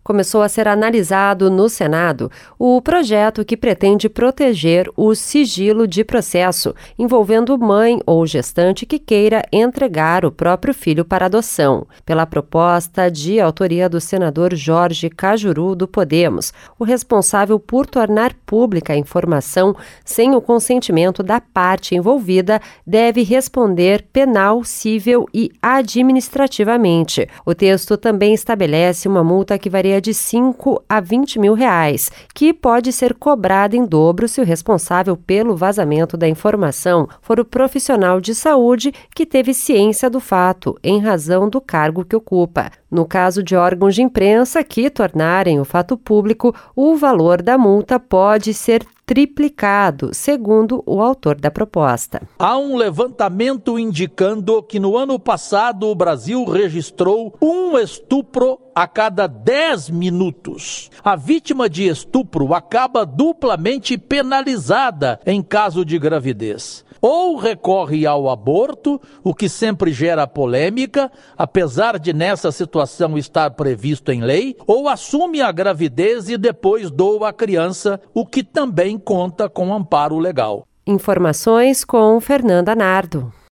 começou a ser analisado no Senado o projeto que pretende proteger o sigilo de processo envolvendo mãe ou gestante que queira entregar o próprio filho para adoção. Pela proposta de autoria do senador Jorge Cajuru, do Podemos, o responsável por tornar pública a informação sem o consentimento da parte envolvida deve responder penal, civil e administrativamente. O texto também estabelece uma multa que varia de 5 a 20 mil reais, que pode ser cobrada em dobro se o responsável pelo vazamento da informação for o profissional de saúde que teve ciência do fato, em razão do cargo que ocupa. No caso de órgãos de imprensa que tornarem o fato público, o valor da multa pode ser triplicado, segundo o autor da proposta. Há um levantamento indicando que no ano passado o Brasil registrou um estupro a cada 10 minutos. A vítima de estupro acaba duplamente penalizada em caso de gravidez. Ou recorre ao aborto, o que sempre gera polêmica, apesar de nessa situação estar previsto em lei, ou assume a gravidez e depois doa a criança, o que também conta com amparo legal. Informações com Fernanda Nardo.